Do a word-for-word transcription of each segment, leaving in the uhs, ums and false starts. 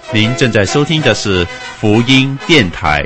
您正在收听的是福音电台。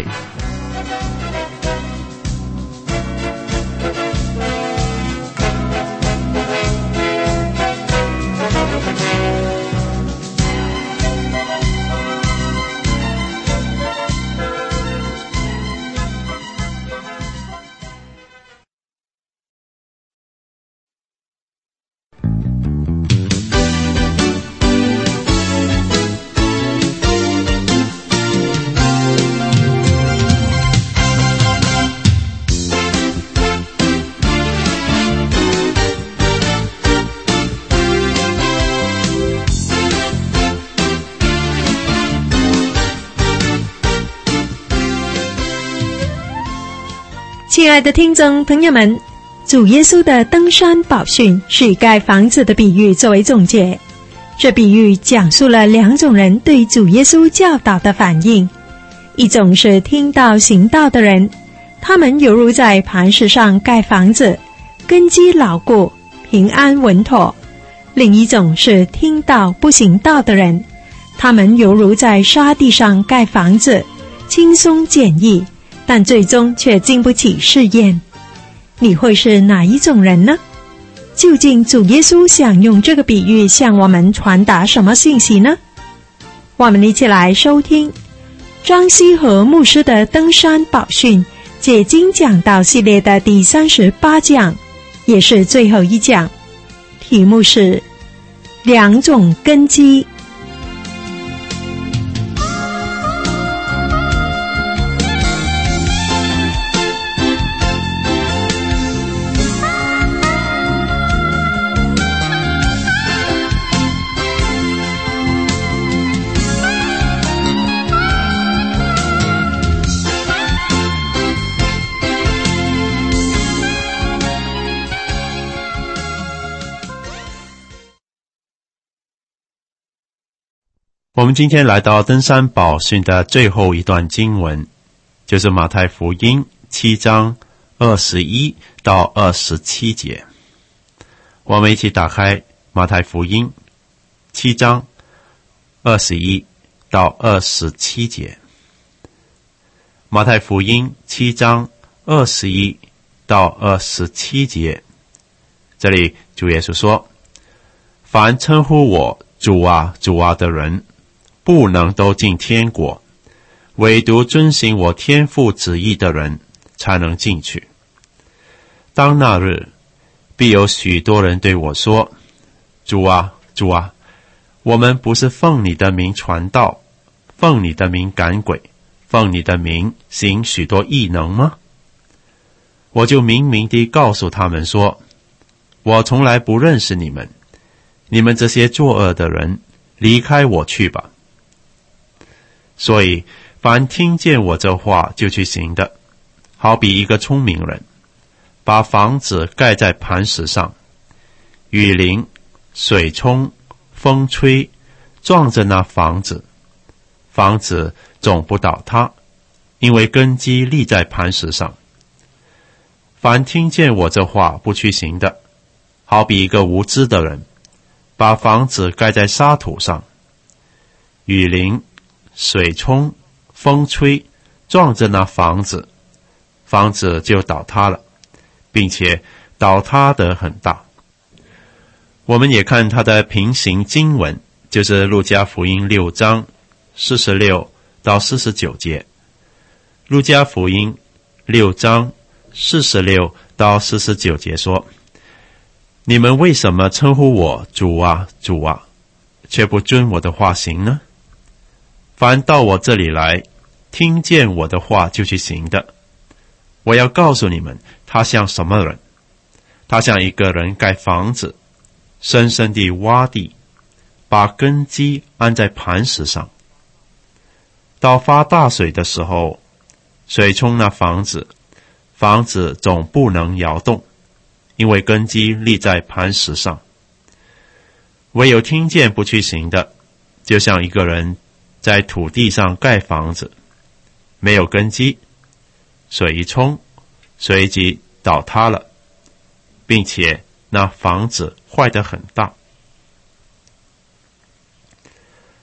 亲爱的听众朋友们，主耶稣的登山宝训是以盖房子的比喻作为总结。这比喻讲述了两种人对主耶稣教导的反应，一种是听道行道的人，他们犹如在磐石上盖房子，根基牢固，平安稳妥；另一种是听道不行道的人，他们犹如在沙地上盖房子，轻松简易，但最终却经不起试验。你会是哪一种人呢？究竟主耶稣想用这个比喻向我们传达什么信息呢？我们一起来收听张希和牧师的登山宝训解经讲道系列的第三十八讲，也是最后一讲，题目是两种根基。 我们今天来到登山宝训的最后一段经文，就是马太福音七章二十一到二十七节。我们一起打开马太福音七章二十一到二十七节。马太福音七章二十一到二十七节，这里主耶稣说：凡称呼我主啊主啊的人，不能都进天国，唯独遵行我天父旨意的人才能进去。当那日，必有许多人对我说：主啊主啊，我们不是奉你的名传道，奉你的名赶鬼，奉你的名行许多异能吗？我就明明地告诉他们说：我从来不认识你们，你们这些作恶的人，离开我去吧。所以凡听见我这话就去行的，好比一个聪明人，把房子盖在磐石上，雨淋，水冲，风吹，撞着那房子，房子总不倒塌，因为根基立在磐石上。凡听见我这话不去行的，好比一个无知的人，把房子盖在沙土上，雨淋，水冲，风吹，撞着那房子，房子就倒塌了，并且倒塌得很大。我们也看它的平行经文，就是路加福音六章四十六到四十九节。路加福音六章四十六到四十九节说：你们为什么称呼我主啊主啊，却不遵我的话行呢？凡到我这里来，听见我的话就去行的，我要告诉你们，他像什么人？他像一个人盖房子，深深地挖地，把根基安在磐石上。到发大水的时候，水冲那房子，房子总不能摇动，因为根基立在磐石上。唯有听见不去行的，就像一个人在土地上盖房子，没有根基，水一冲，随即倒塌了，并且那房子坏得很大。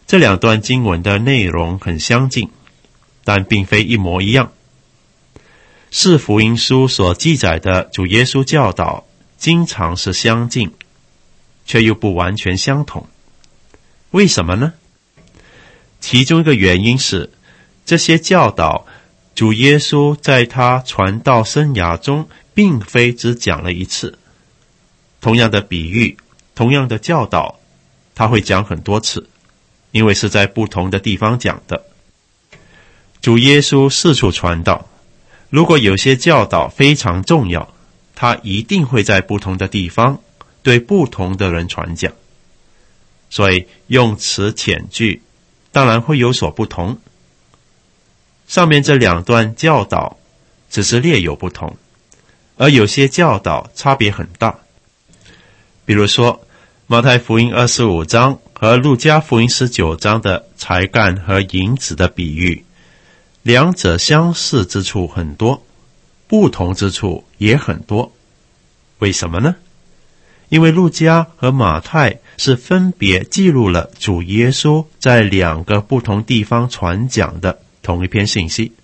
这两段经文的内容很相近，但并非一模一样。四福音书所记载的主耶稣教导经常是相近，却又不完全相同。为什么呢？其中一个原因是，这些教导主耶稣在他传道生涯中并非只讲了一次。同样的比喻，同样的教导，他会讲很多次，因为是在不同的地方讲的。主耶稣四处传道，如果有些教导非常重要，他一定会在不同的地方对不同的人传讲，所以用词遣句当然会有所不同。上面这两段教导只是略有不同，而有些教导差别很大。比如说马太福音二十五章和路加福音十九章的才干和银子的比喻，两者相似之处很多，不同之处也很多。为什么呢？因为路加和马太是分别记录了主耶稣在两个不同地方传讲的同一篇信息。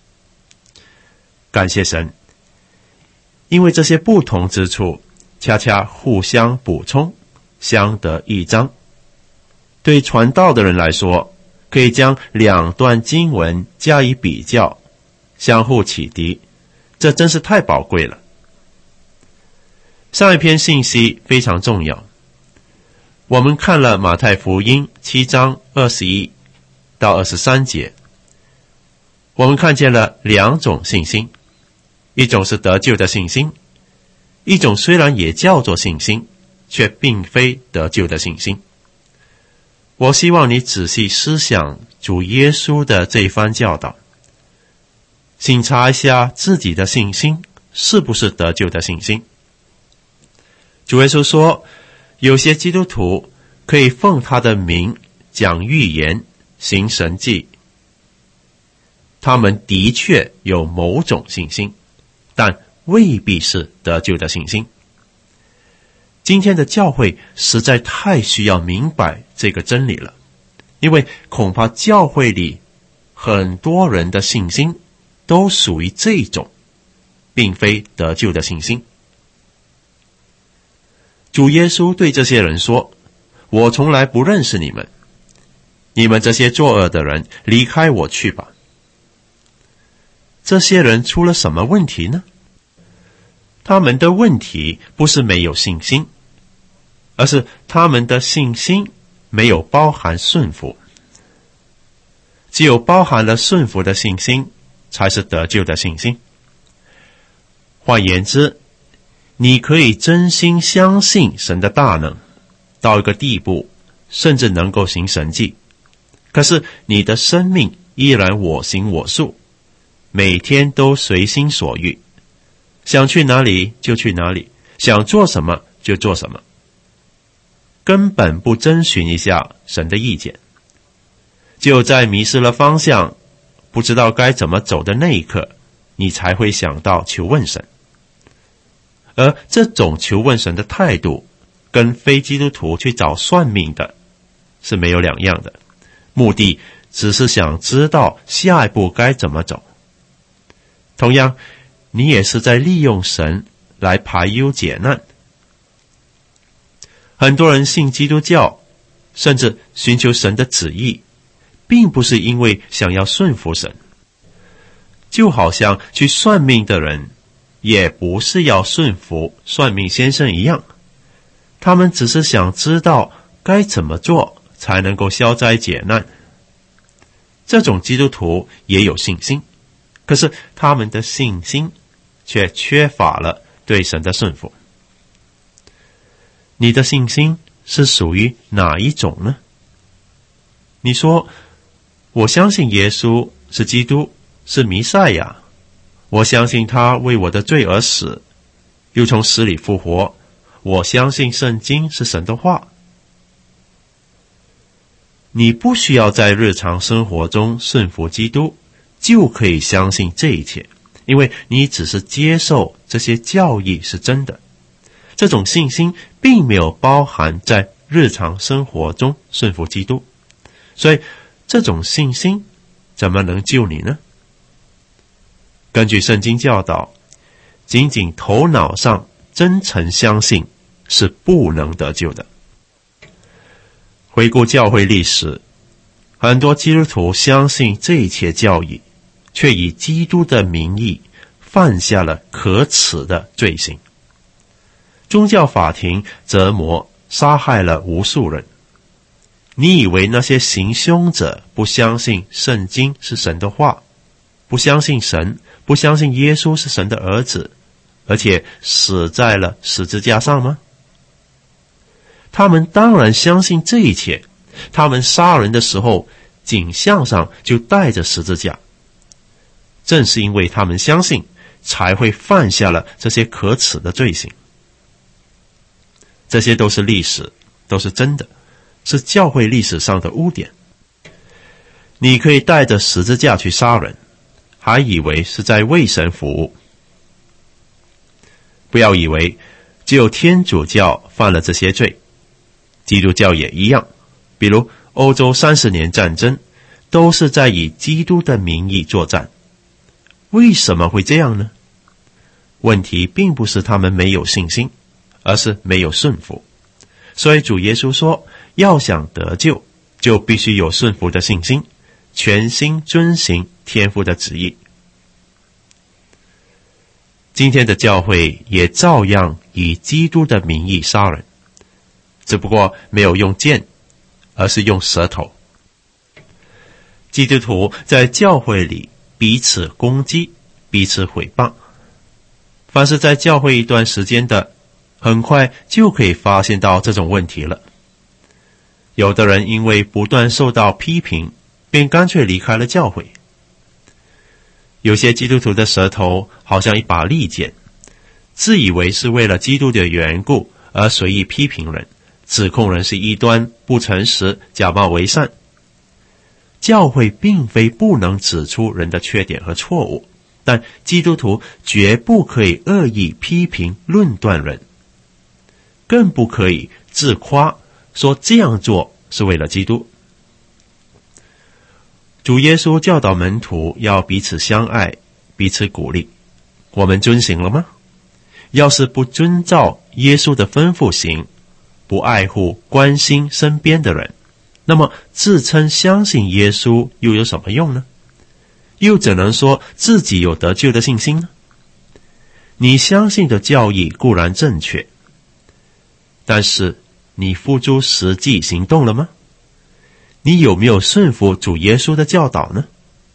感谢神，因为这些不同之处恰恰互相补充，相得益彰。对传道的人来说，可以将两段经文加以比较，相互启迪，这真是太宝贵了。上一篇信息非常重要，我们看了马太福音七章二十一到二十三节，我们看见了两种信心，一种是得救的信心，一种虽然也叫做信心，却并非得救的信心。我希望你仔细思想主耶稣的这一番教导，省察一下自己的信心是不是得救的信心。主耶稣说，有些基督徒可以奉他的名讲预言，行神迹，他们的确有某种信心，但未必是得救的信心。今天的教会实在太需要明白这个真理了，因为恐怕教会里很多人的信心都属于这种，并非得救的信心。主耶稣对这些人说，我从来不认识你们，你们这些作恶的人，离开我去吧。这些人出了什么问题呢？他们的问题不是没有信心，而是他们的信心没有包含顺服。只有包含了顺服的信心，才是得救的信心。换言之，你可以真心相信神的大能，到一个地步，甚至能够行神迹。可是你的生命依然我行我素，每天都随心所欲，想去哪里就去哪里，想做什么就做什么，根本不征询一下神的意见。就在迷失了方向，不知道该怎么走的那一刻，你才会想到求问神。而这种求问神的态度，跟非基督徒去找算命的是没有两样的，目的只是想知道下一步该怎么走。同样，你也是在利用神来排忧解难。很多人信基督教，甚至寻求神的旨意，并不是因为想要顺服神，就好像去算命的人也不是要顺服算命先生一样，他们只是想知道该怎么做才能够消灾解难。这种基督徒也有信心，可是他们的信心却缺乏了对神的顺服。你的信心是属于哪一种呢？你说，我相信耶稣是基督，是弥赛亚，我相信他为我的罪而死，又从死里复活，我相信圣经是神的话。你不需要在日常生活中顺服基督，就可以相信这一切，因为你只是接受这些教义是真的。这种信心并没有包含在日常生活中顺服基督， 所以这种信心怎么能救你呢？根据圣经教导，仅仅头脑上真诚相信是不能得救的。回顾教会历史，很多基督徒相信这一切教义，却以基督的名义犯下了可耻的罪行。宗教法庭折磨、杀害了无数人。你以为那些行凶者不相信圣经是神的话，不相信神，不相信耶稣是神的儿子，而且死在了十字架上吗？他们当然相信这一切，他们杀人的时候颈项上就带着十字架。正是因为他们相信，才会犯下了这些可耻的罪行。这些都是历史，都是真的，是教会历史上的污点。你可以带着十字架去杀人，还以为是在为神服务。不要以为只有天主教犯了这些罪，基督教也一样。比如欧洲三十年战争，都是在以基督的名义作战。为什么会这样呢？问题并不是他们没有信心，而是没有顺服。所以主耶稣说，要想得救，就必须有顺服的信心，全心遵行天父的旨意。今天的教会也照样以基督的名义杀人，只不过没有用剑，而是用舌头。基督徒在教会里彼此攻击，彼此毁谤。凡是在教会一段时间的，很快就可以发现到这种问题了。有的人因为不断受到批评，便干脆离开了教会。有些基督徒的舌头好像一把利剑，自以为是为了基督的缘故而随意批评人，指控人是异端、不诚实、假冒为善。教会并非不能指出人的缺点和错误，但基督徒绝不可以恶意批评论断人，更不可以自夸说这样做是为了基督。主耶稣教导门徒要彼此相爱，彼此鼓励，我们遵行了吗？要是不遵照耶稣的吩咐行，不爱护关心身边的人，那么自称相信耶稣又有什么用呢？又怎能说自己有得救的信心呢？你相信的教义固然正确，但是你付诸实际行动了吗？你有没有顺服主耶稣的教导呢？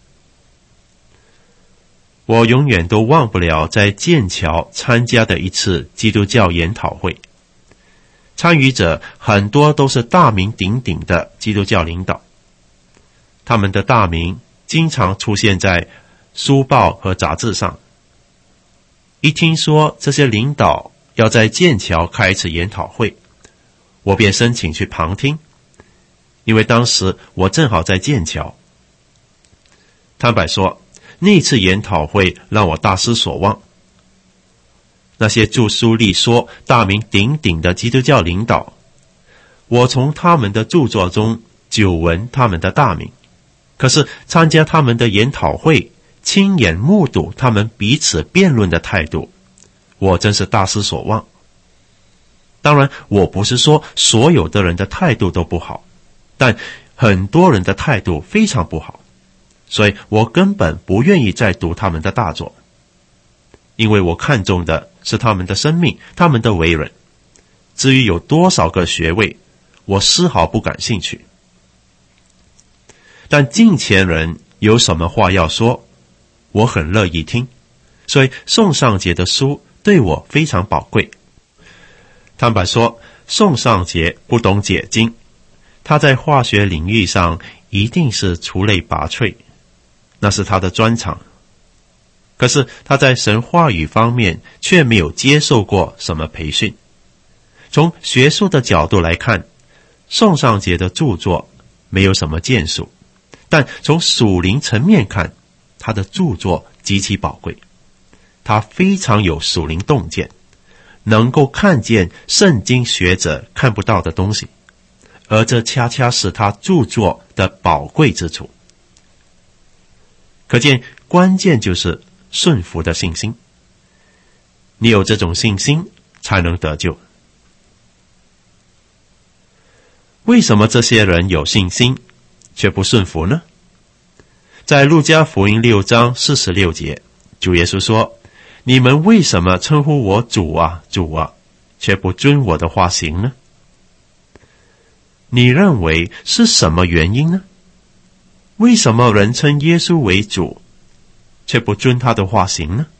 我永远都忘不了在剑桥参加的一次基督教研讨会，参与者很多都是大名鼎鼎的基督教领导，他们的大名经常出现在书报和杂志上。一听说这些领导要在剑桥开一次研讨会，我便申请去旁听，因为当时我正好在剑桥。坦白说，那次研讨会让我大失所望。那些著书立说、大名鼎鼎的基督教领导，我从他们的著作中久闻他们的大名，可是参加他们的研讨会，亲眼目睹他们彼此辩论的态度，我真是大失所望。当然，我不是说所有的人的态度都不好，但很多人的态度非常不好，所以我根本不愿意再读他们的大作，因为我看重的是他们的生命，他们的为人。至于有多少个学位，我丝毫不感兴趣。但近前人有什么话要说，我很乐意听，所以宋尚节的书对我非常宝贵。坦白说，宋尚节不懂解经，他在化学领域上一定是出类拔萃，那是他的专长。可是他在神话语方面却没有接受过什么培训。从学术的角度来看，宋尚节的著作没有什么建树，但从属灵层面看，他的著作极其宝贵。他非常有属灵洞见，能够看见圣经学者看不到的东西， 而这恰恰是他著作的宝贵之处。可见关键就是顺服的信心，你有这种信心才能得救。为什么这些人有信心却不顺服呢？在路加福音六章四十六节，主耶稣说，你们为什么称呼我主啊主啊，却不遵我的话行呢？你认为是什么原因呢？为什么人称耶稣为主，却不遵他的话行呢？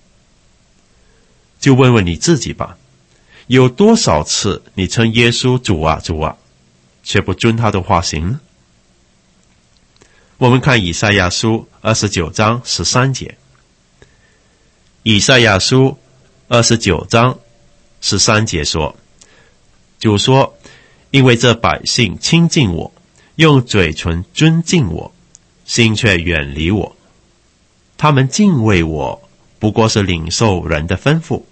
就问问你自己吧，有多少次你称耶稣主啊主啊，却不遵他的话行呢？我们看以赛亚书二十九章十三节。以赛亚书二十九章十三节说，主说，因为这百姓亲近我，用嘴唇尊敬我，心却远离我。他们敬畏我，不过是领受人的吩咐。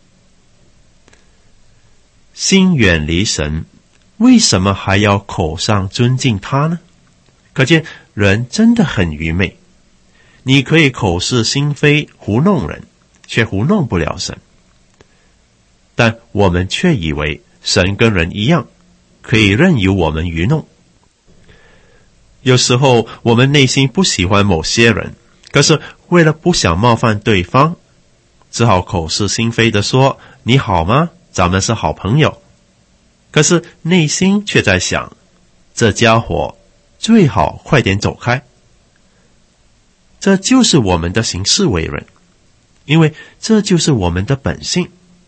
心远离神，为什么还要口上尊敬他呢？可见人真的很愚昧。你可以口是心非糊弄人，却糊弄不了神。但我们却以为神跟人一样，可以任由我们愚弄。有时候我们内心不喜欢某些人，可是为了不想冒犯对方，只好口是心非地说，你好吗？咱们是好朋友。可是内心却在想，这家伙最好快点走开。这就是我们的行事为人，因为这就是我们的本性。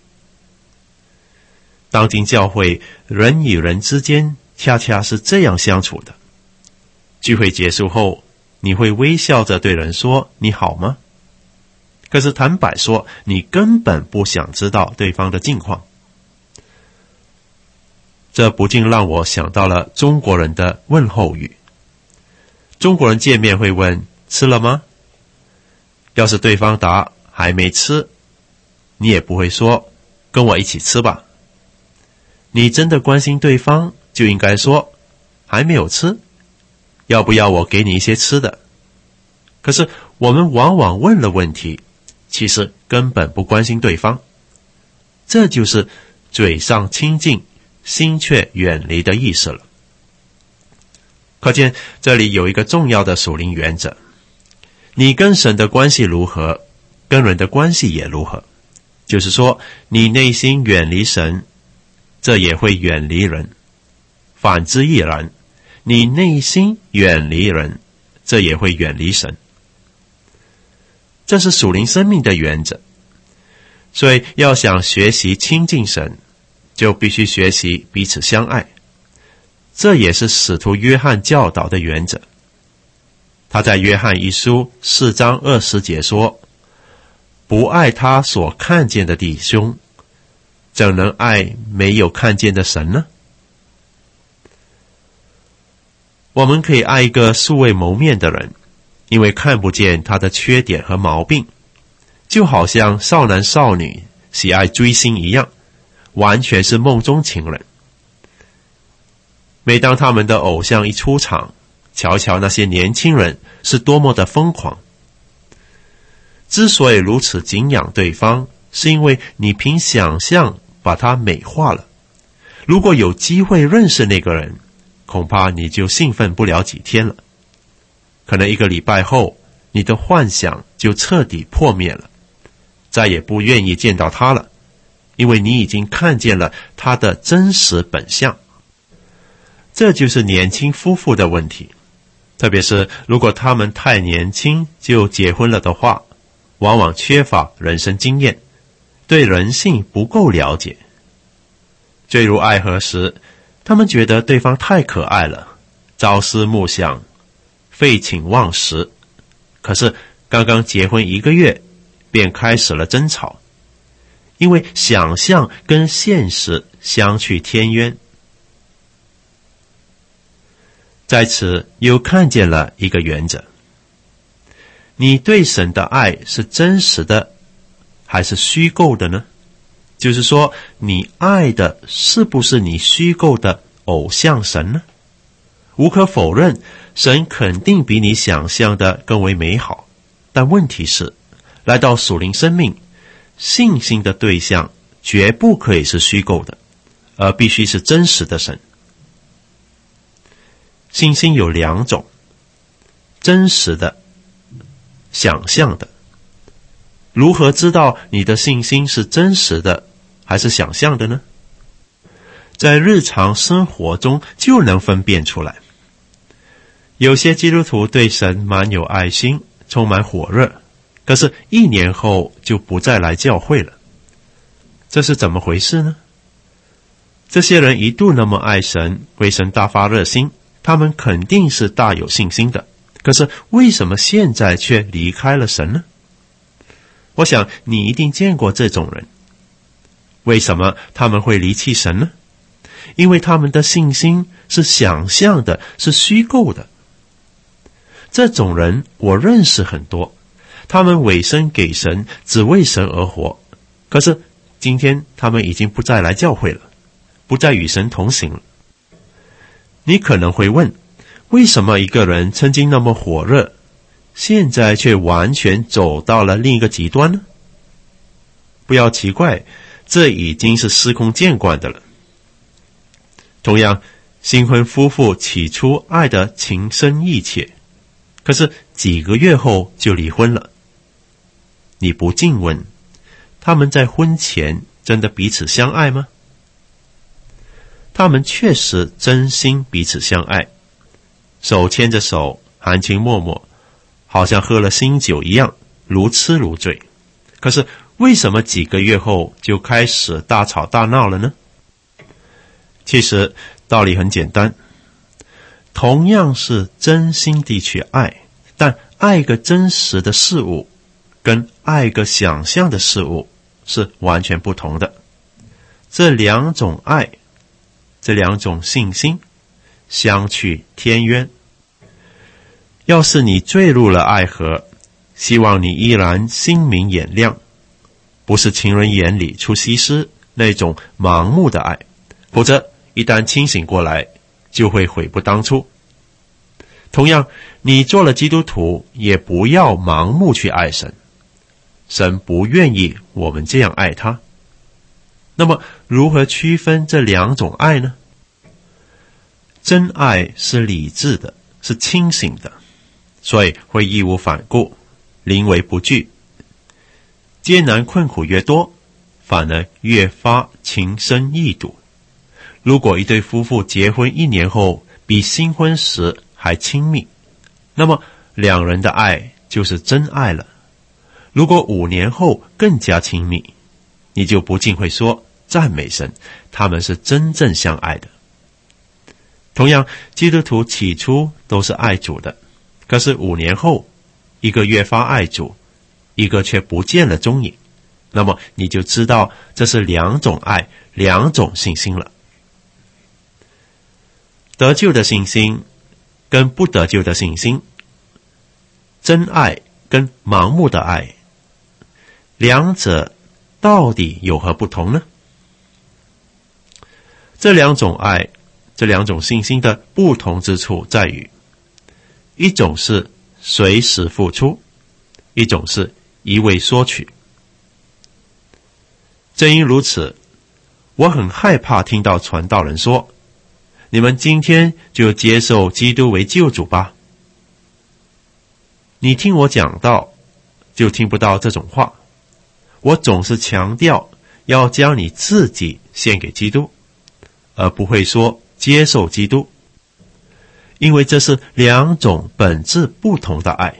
当今教会人与人之间恰恰是这样相处的。聚会结束后，你会微笑着对人说你好吗？可是坦白说，你根本不想知道对方的近况。这不禁让我想到了中国人的问候语。中国人见面会问，吃了吗？要是对方答还没吃，你也不会说跟我一起吃吧。你真的关心对方，就应该说还没有吃，要不要我给你一些吃的？可是我们往往问了问题，其实根本不关心对方。这就是嘴上亲近，心却远离的意思了。可见这里有一个重要的属灵原则，你跟神的关系如何，跟人的关系也如何。就是说，你内心远离神，这也会远离人；反之亦然，你内心远离人，这也会远离神。这是属灵生命的原则。所以要想学习亲近神，就必须学习彼此相爱。这也是使徒约翰教导的原则。他在约翰一书四章二十节说，不爱他所看见的弟兄，怎能爱没有看见的神呢？我们可以爱一个素未谋面的人，因为看不见他的缺点和毛病，就好像少男少女喜爱追星一样，完全是梦中情人。每当他们的偶像一出场，瞧瞧那些年轻人是多么的疯狂。之所以如此敬仰对方，是因为你凭想象把他美化了。如果有机会认识那个人，恐怕你就兴奋不了几天了。可能一个礼拜后，你的幻想就彻底破灭了，再也不愿意见到他了，因为你已经看见了他的真实本相。这就是年轻夫妇的问题，特别是如果他们太年轻就结婚了的话，往往缺乏人生经验，对人性不够了解。坠入爱河时，他们觉得对方太可爱了，朝思暮想，废寝忘食。可是刚刚结婚一个月，便开始了争吵，因为想象跟现实相去天渊。在此又看见了一个原则，你对神的爱是真实的还是虚构的呢？就是说，你爱的是不是你虚构的偶像神呢？ 无可否认，神肯定比你想象的更为美好。但问题是，来到属灵生命，信心的对象绝不可以是虚构的，而必须是真实的神。信心有两种，真实的，想象的。如何知道你的信心是真实的还是想象的呢？在日常生活中就能分辨出来。有些基督徒对神满有爱心，充满火热，可是一年后就不再来教会了。这是怎么回事呢？这些人一度那么爱神，为神大发热心，他们肯定是大有信心的，可是为什么现在却离开了神呢？我想你一定见过这种人。为什么他们会离弃神呢？因为他们的信心是想象的，是虚构的。这种人我认识很多，他们委身给神，只为神而活，可是今天他们已经不再来教会了，不再与神同行了。你可能会问，为什么一个人曾经那么火热，现在却完全走到了另一个极端呢？不要奇怪，这已经是司空见惯的了。同样，新婚夫妇起初爱得情深意切，可是几个月后就离婚了。你不禁问，他们在婚前真的彼此相爱吗？他们确实真心彼此相爱，手牵着手，含情脉脉，好像喝了新酒一样，如痴如醉。可是为什么几个月后就开始大吵大闹了呢？其实道理很简单，同样是真心地去爱，但爱一个真实的事物跟爱一个想象的事物是完全不同的。这两种爱，这两种信心相去天渊。要是你坠入了爱河，希望你依然心明眼亮，不是情人眼里出西施那种盲目的爱，否则一旦清醒过来，就会悔不当初。同样，你做了基督徒，也不要盲目去爱神，神不愿意我们这样爱他。那么如何区分这两种爱呢？真爱是理智的，是清醒的，所以会义无反顾，临危不惧。艰难困苦越多，反而越发情深意笃。如果一对夫妇结婚一年后比新婚时还亲密，那么两人的爱就是真爱了。如果五年后更加亲密，你就不禁会说，赞美神，他们是真正相爱的。同样，基督徒起初都是爱主的，可是五年后，一个越发爱主，一个却不见了踪影，那么你就知道这是两种爱，两种信心了。得救的信心跟不得救的信心，真爱跟盲目的爱，两者到底有何不同呢？这两种爱，这两种信心的不同之处在于，一种是随时付出，一种是一味索取。正因如此，我很害怕听到传道人说，你们今天就接受基督为救主吧。你听我讲道，就听不到这种话。我总是强调要将你自己献给基督，而不会说接受基督，因为这是两种本质不同的爱。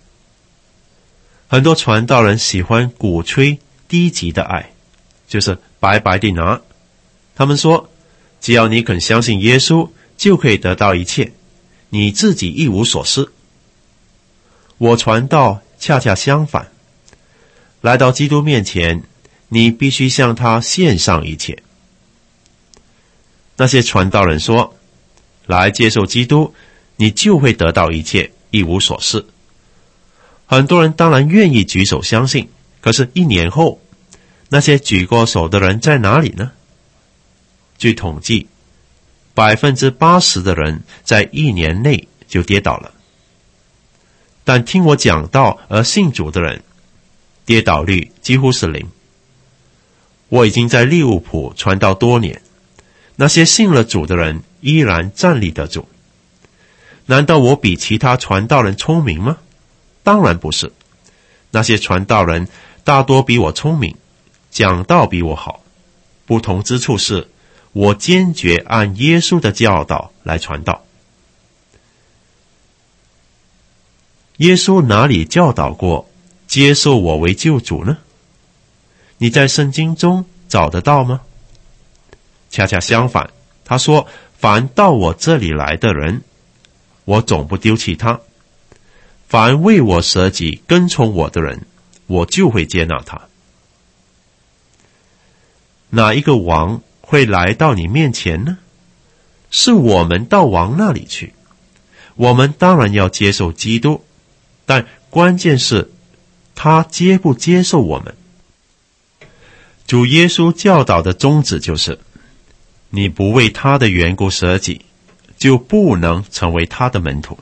很多传道人喜欢鼓吹低级的爱，就是白白地拿。他们说，只要你肯相信耶稣，就可以得到一切，你自己一无所失。我传道恰恰相反，来到基督面前，你必须向他献上一切。那些传道人说，来接受基督，你就会得到一切，一无所失。很多人当然愿意举手相信，可是一年后，那些举过手的人在哪里呢？据统计， 百分之八十的人在一年内就跌倒了。但听我讲道而信主的人，跌倒率几乎是零。我已经在利物浦传道多年，那些信了主的人依然站立得住。难道我比其他传道人聪明吗？当然不是。那些传道人大多比我聪明，讲道比我好。不同之处是，我坚决按耶稣的教导来传道。耶稣哪里教导过接受我为救主呢？你在圣经中找得到吗？恰恰相反，他说，凡到我这里来的人，我总不丢弃他。凡为我舍己跟从我的人，我就会接纳他。哪一个王会来到你面前呢？是我们到王那里去。我们当然要接受基督，但关键是他接不接受我们。主耶稣教导的宗旨就是，你不为他的缘故舍己，就不能成为他的门徒。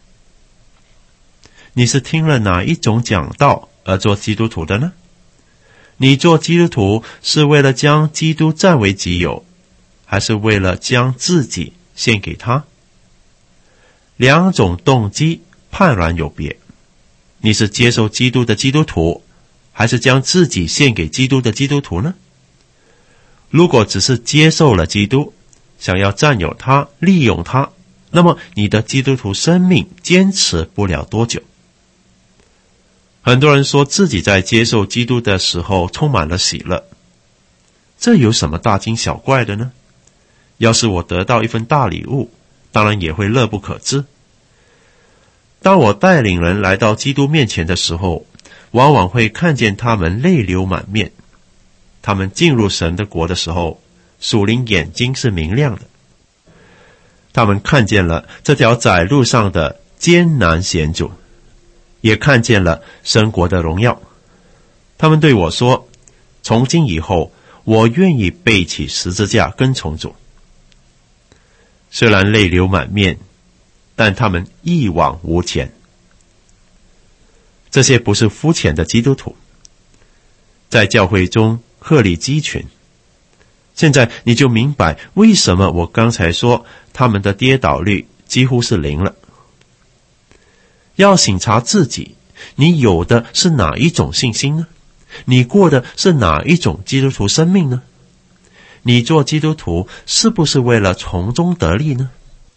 你是听了哪一种讲道而做基督徒的呢？你做基督徒是为了将基督占为己有，还是为了将自己献给他？两种动机判然有别。你是接受基督的基督徒，还是将自己献给基督的基督徒呢？如果只是接受了基督，想要占有他、利用他，那么你的基督徒生命坚持不了多久。很多人说自己在接受基督的时候充满了喜乐，这有什么大惊小怪的呢？要是我得到一份大礼物，当然也会乐不可支。当我带领人来到基督面前的时候，往往会看见他们泪流满面。他们进入神的国的时候，属灵眼睛是明亮的。他们看见了这条窄路上的艰难险阻，也看见了神国的荣耀。他们对我说，从今以后，我愿意背起十字架跟从主。虽然泪流满面，但他们一往无前。这些不是肤浅的基督徒，在教会中鹤立鸡群。现在你就明白为什么我刚才说他们的跌倒率几乎是零了。要省察自己，你有的是哪一种信心呢？你过的是哪一种基督徒生命呢？你做基督徒是不是为了从中得利呢？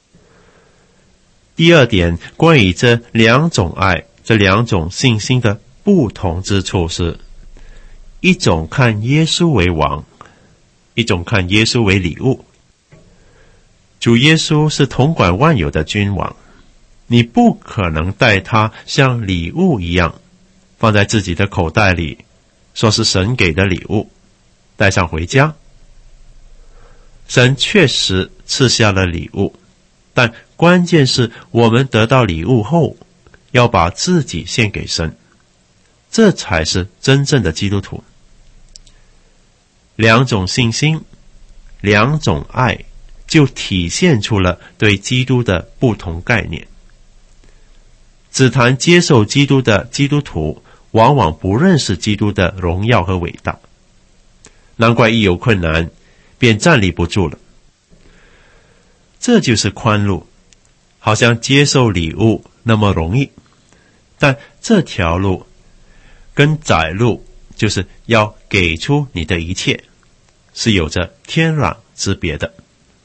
第二点，关于这两种爱、这两种信心的不同之处是，一种看耶稣为王，一种看耶稣为礼物。主耶稣是统管万有的君王，你不可能带他像礼物一样放在自己的口袋里，说是神给的礼物，带上回家。神确实赐下了礼物，但关键是我们得到礼物后，要把自己献给神，这才是真正的基督徒。两种信心，两种爱，就体现出了对基督的不同概念。只谈接受基督的基督徒，往往不认识基督的荣耀和伟大，难怪一有困难便站立不住了。这就是宽路，好像接受礼物那么容易，但这条路跟窄路，就是要给出你的一切，是有着天壤之别的。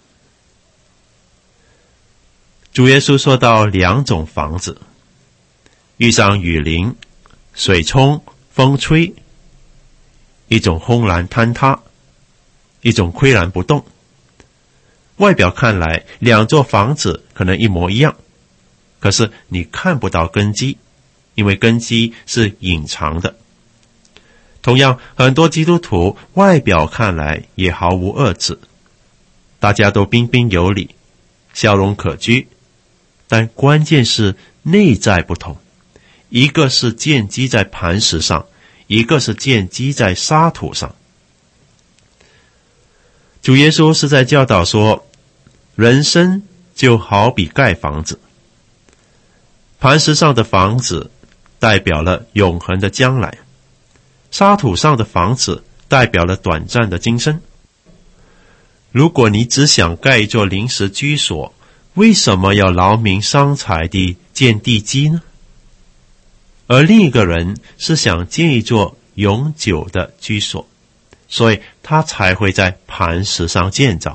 主耶稣说到两种房子，遇上雨淋、水冲、风吹，一种轰然坍塌，一种岿然不动。外表看来，两座房子可能一模一样，可是你看不到根基，因为根基是隐藏的。同样，很多基督徒外表看来也毫无二致，大家都彬彬有礼，笑容可掬，但关键是内在不同，一个是建基在磐石上，一个是建基在沙土上。主耶稣是在教导说， 人生就好比盖房子，磐石上的房子代表了永恒的将来，沙土上的房子代表了短暂的今生。如果你只想盖一座临时居所，为什么要劳民伤财地建地基呢？而另一个人是想建一座永久的居所，所以他才会在磐石上建造。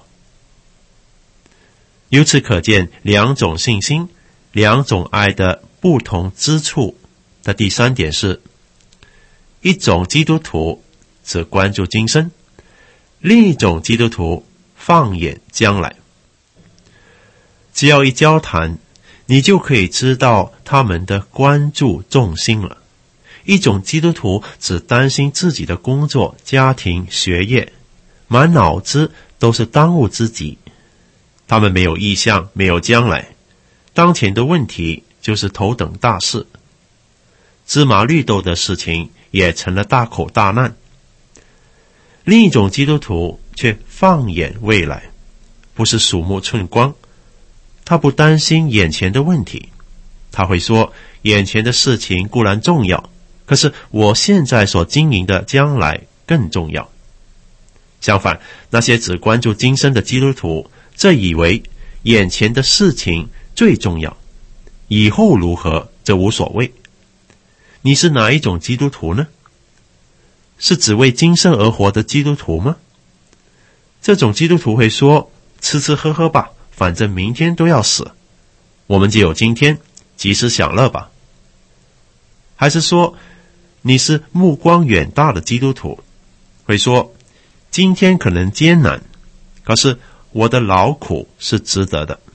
由此可见，两种信心、两种爱的不同之处的第三点是，一种基督徒只关注今生，另一种基督徒放眼将来。只要一交谈，你就可以知道他们的关注重心了。一种基督徒只担心自己的工作、家庭、学业，满脑子都是当务之急。他们没有意向，没有将来，当前的问题就是头等大事，芝麻绿豆的事情也成了大口大难。另一种基督徒却放眼未来，不是鼠目寸光，他不担心眼前的问题，他会说，眼前的事情固然重要，可是我现在所经营的将来更重要。相反，那些只关注今生的基督徒，这以为眼前的事情最重要，以后如何这无所谓。你是哪一种基督徒呢？是只为今生而活的基督徒吗？这种基督徒会说，吃吃喝喝吧，反正明天都要死，我们只有今天，及时享乐吧。还是说，你是目光远大的基督徒，会说，今天可能艰难，可是我的劳苦是值得的。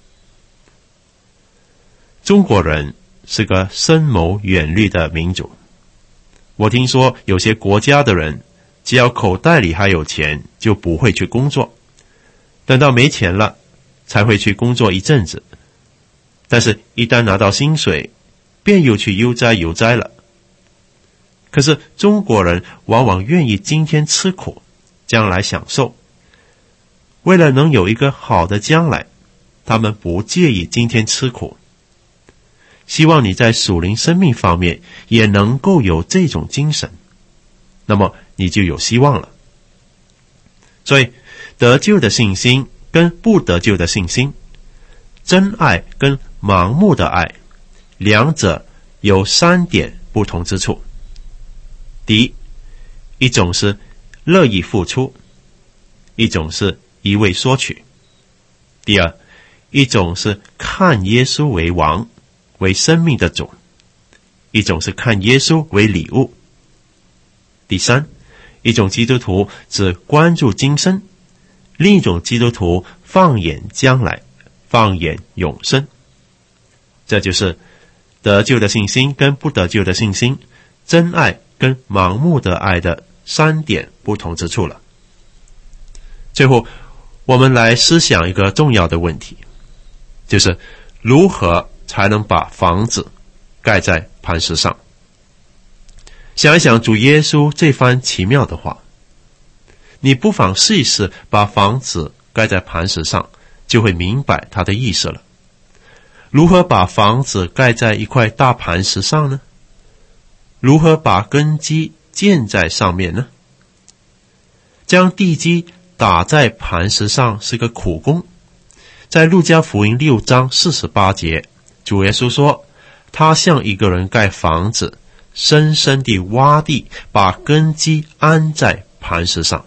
中国人是个深谋远虑的民族，我听说有些国家的人，只要口袋里还有钱，就不会去工作，等到没钱了才会去工作一阵子，但是一旦拿到薪水，便又去悠哉悠哉了。可是中国人往往愿意今天吃苦，将来享受。为了能有一个好的将来，他们不介意今天吃苦。希望你在属灵生命方面也能够有这种精神，那么你就有希望了。所以得救的信心跟不得救的信心，真爱跟盲目的爱，两者有三点不同之处。第一，一种是乐意付出，一种是一味索取。第二，一种是看耶稣为王，为生命的主，一种是看耶稣为礼物。第三，一种基督徒只关注今生，另一种基督徒放眼将来，放眼永生。这就是得救的信心跟不得救的信心，真爱跟盲目的爱的三点不同之处了。最后，我们来思想一个重要的问题，就是如何才能把房子盖在磐石上。想一想主耶稣这番奇妙的话，你不妨试一试把房子盖在磐石上，就会明白他的意思了。如何把房子盖在一块大磐石上呢？如何把根基建在上面呢？将地基打在磐石上是个苦工。在路加福音六章四十八节，主耶稣说，他像一个人盖房子，深深地挖地，把根基安在磐石上。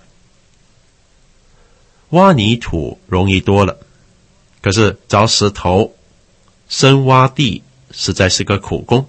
挖泥土容易多了，可是凿石头、深挖地实在是个苦工。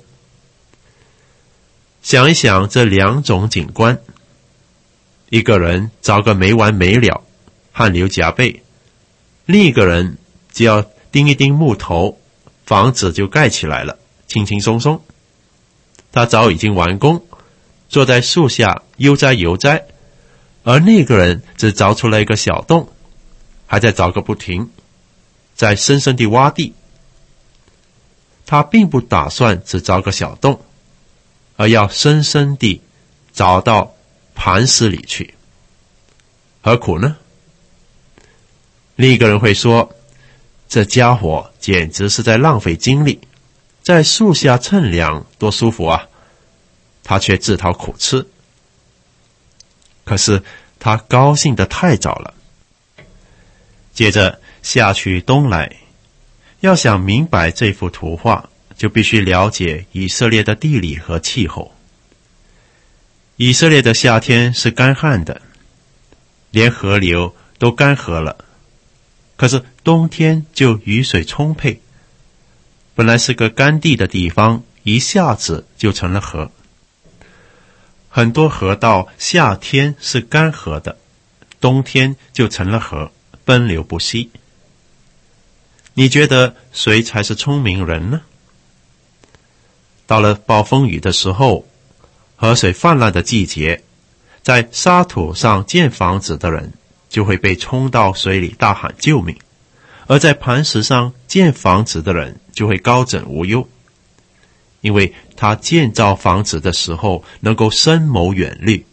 想一想这两种景观，一个人凿个没完没了，汗流浃背，另一个人只要钉一钉木头，房子就盖起来了，轻轻松松。他早已经完工，坐在树下悠哉悠哉，而那个人只凿出了一个小洞，还在凿个不停，在深深地挖地。他并不打算只凿个小洞，而要深深地凿到磐石里去。何苦呢？另一个人会说， 这家伙简直是在浪费精力，在树下乘凉多舒服啊，他却自讨苦吃。可是他高兴得太早了。接着夏去冬来，要想明白这幅图画，就必须了解以色列的地理和气候。以色列的夏天是干旱的，连河流都干涸了，可是冬天就雨水充沛，本来是个干地的地方，一下子就成了河。很多河道夏天是干涸的，冬天就成了河，奔流不息。你觉得谁才是聪明人呢？到了暴风雨的时候，河水泛滥的季节，在沙土上建房子的人就会被冲到水里大喊救命，而在磐石上建房子的人就会高枕无忧，因为他建造房子的时候能够深谋远虑。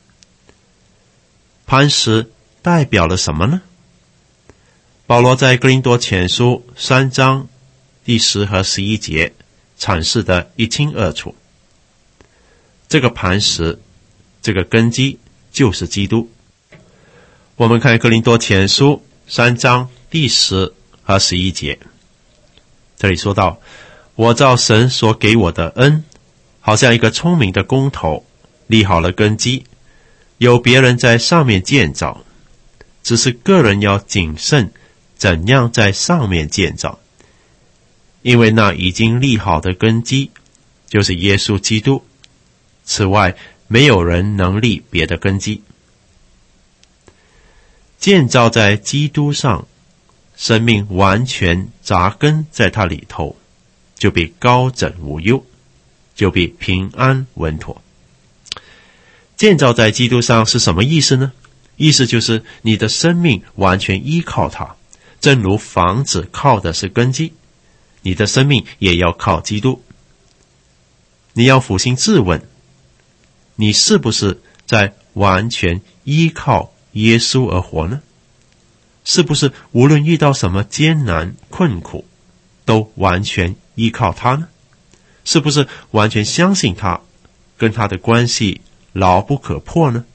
磐石代表了什么呢？保罗在哥林多前书三章第十和十一节阐释得一清二楚。这个磐石，这个根基就是基督。我们看哥林多前书三章第十和十一节，这里说到，我照神所给我的恩，好像一个聪明的工头，立好了根基，有别人在上面建造，只是个人要谨慎怎样在上面建造，因为那已经立好的根基就是耶稣基督，此外没有人能立别的根基。建造在基督上，生命完全扎根在他里头，就必高枕无忧，就必平安稳妥。建造在基督上是什么意思呢？意思就是你的生命完全依靠他，正如房子靠的是根基，你的生命也要靠基督。你要俯心自问，你是不是在完全依靠耶稣而活呢？是不是无论遇到什么艰难困苦，都完全依靠他呢？是不是完全相信他，跟他的关系牢不可破呢？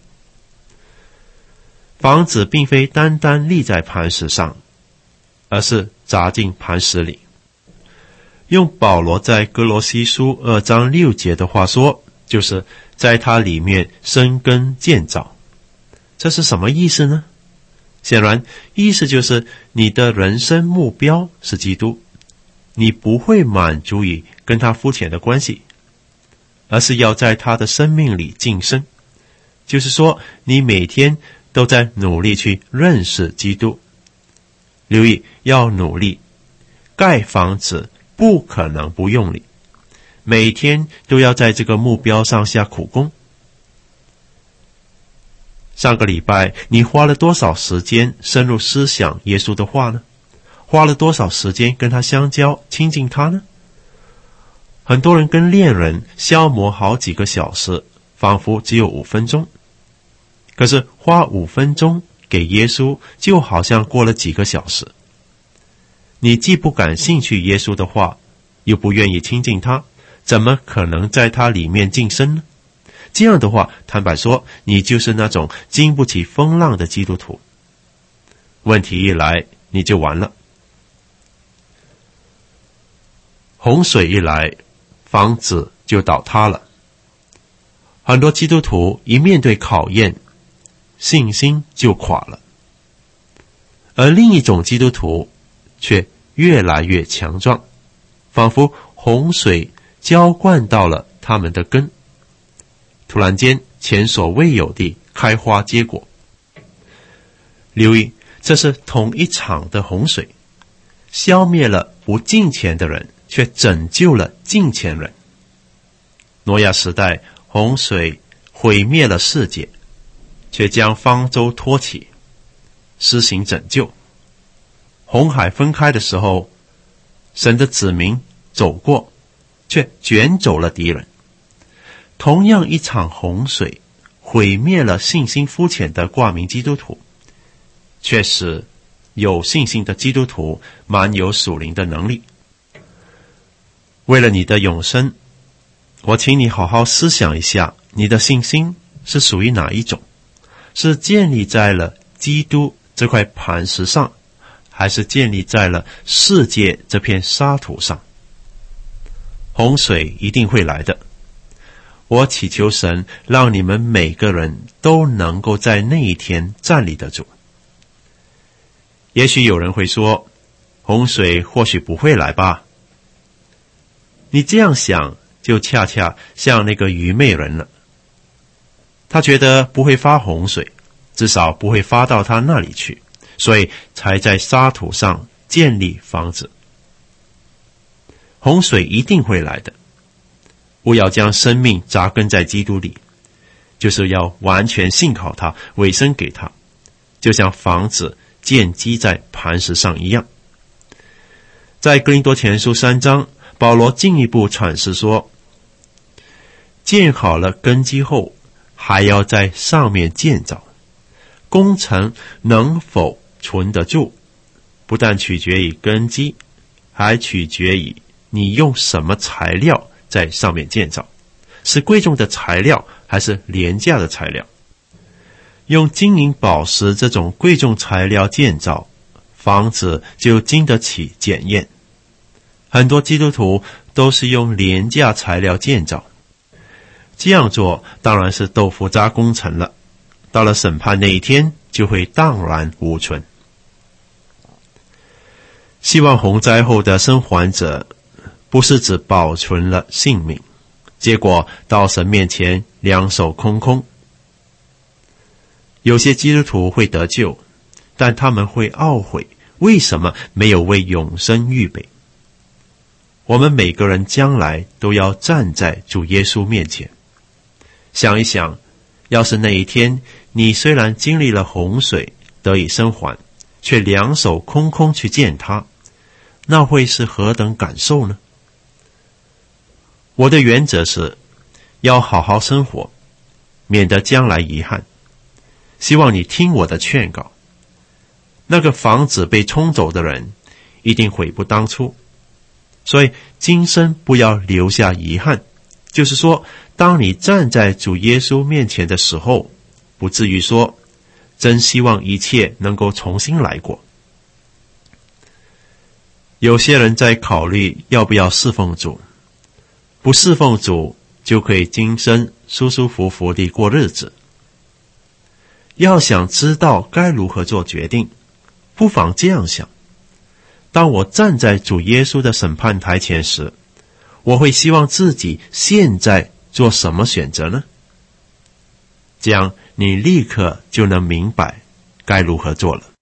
房子并非单单立在磐石上，而是砸进磐石里。用保罗在哥罗西书二章六节的话说，就是在它里面生根建造。这是什么意思呢？显然，意思就是你的人生目标是基督，你不会满足于跟他肤浅的关系，而是要在他的生命里晋升。就是说，你每天都在努力去认识基督。留意，要努力。盖房子不可能不用力，每天都要在这个目标上下苦功。上个礼拜你花了多少时间深入思想耶稣的话呢？花了多少时间跟他相交，亲近他呢？很多人跟恋人消磨好几个小时，仿佛只有五分钟。可是花五分钟给耶稣，就好像过了几个小时。你既不感兴趣耶稣的话，又不愿意亲近他，怎么可能在他里面晋升呢？这样的话，坦白说，你就是那种经不起风浪的基督徒。问题一来，你就完了。洪水一来，房子就倒塌了。很多基督徒一面对考验，信心就垮了。而另一种基督徒却越来越强壮，仿佛洪水浇灌到了他们的根，突然间前所未有地开花结果。留意，这是同一场的洪水，消灭了不敬虔的人，却拯救了敬虔人。挪亚时代，洪水毁灭了世界，却将方舟托起，施行拯救。红海分开的时候，神的子民走过，却卷走了敌人。同样一场洪水毁灭了信心肤浅的挂名基督徒，却使有信心的基督徒满有属灵的能力。为了你的永生，我请你好好思想一下，你的信心是属于哪一种？是建立在了基督这块磐石上，还是建立在了世界这片沙土上？洪水一定会来的，我祈求神让你们每个人都能够在那一天站立得住。也许有人会说，洪水或许不会来吧？你这样想，就恰恰像那个愚昧人了。他觉得不会发洪水，至少不会发到他那里去，所以才在沙土上建立房子。洪水一定会来的，不要将生命扎根在基督里，就是要完全信靠他，委身给他，就像房子建基在磐石上一样。在哥林多前书三章，保罗进一步阐释说，建好了根基后，还要在上面建造，工程能否存得住，不但取决于根基，还取决于你用什么材料在上面建造，是贵重的材料还是廉价的材料。用金银宝石这种贵重材料建造，房子就经得起检验。很多基督徒都是用廉价材料建造，这样做当然是豆腐渣工程了，到了审判那一天就会荡然无存。希望洪灾后的生还者不是只保存了性命，结果到神面前两手空空。有些基督徒会得救，但他们会懊悔为什么没有为永生预备。我们每个人将来都要站在主耶稣面前，想一想，要是那一天你虽然经历了洪水得以生还，却两手空空去见他，那会是何等感受呢？我的原则是要好好生活，免得将来遗憾。希望你听我的劝告，那个房子被冲走的人一定悔不当初，所以今生不要留下遗憾，就是说，当你站在主耶稣面前的时候，不至于说真希望一切能够重新来过。有些人在考虑要不要侍奉主，不侍奉主就可以今生舒舒服服地过日子。要想知道该如何做决定，不妨这样想，当我站在主耶稣的审判台前时，我会希望自己现在做什么选择呢？这样你立刻就能明白该如何做了。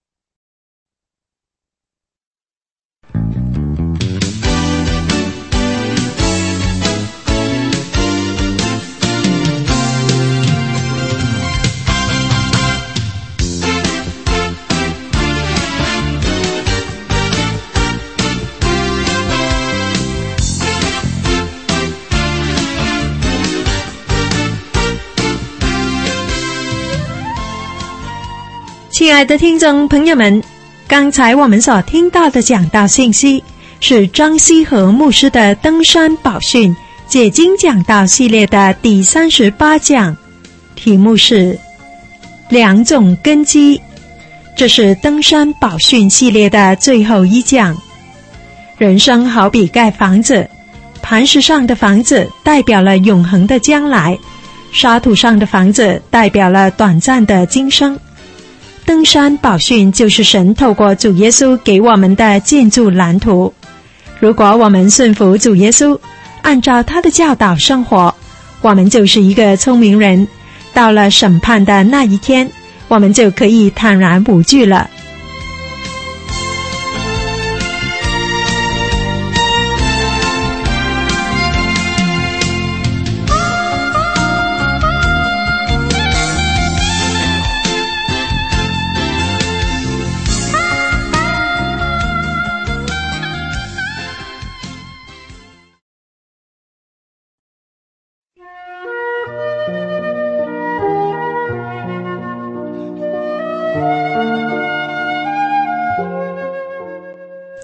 亲爱的听众朋友们，刚才我们所听到的讲道信息是张希和牧师的登山宝训解经讲道系列的第三十八讲，题目是两种根基。这是登山宝训系列的最后一讲。人生好比盖房子，磐石上的房子代表了永恒的将来，沙土上的房子代表了短暂的今生。登山宝训就是神透过主耶稣给我们的建筑蓝图。如果我们顺服主耶稣，按照他的教导生活，我们就是一个聪明人，到了审判的那一天，我们就可以坦然无惧了。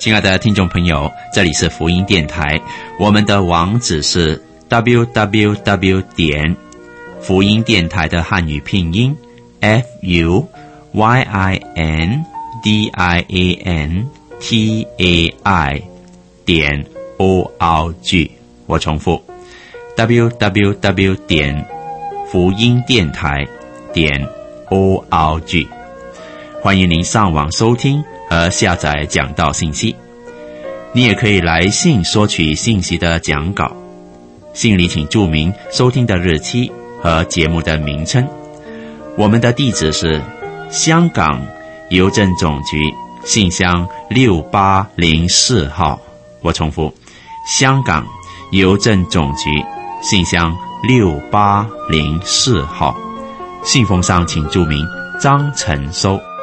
亲爱的听众朋友，这里是福音电台，我们的网址是 double-u double-u double-u 点福音电台的汉语拼音 f u y i n d i a n t a i 点 o r g。 我重复 double-u double-u double-u 点福音电台点 o r g。 欢迎您上网收听和下载讲道信息。你也可以来信索取信息的讲稿，信里请注明收听的日期和节目的名称。我们的地址是香港邮政总局信箱六八零四号。我重复，香港邮政总局信箱六八零四号。信封上请注明张成收。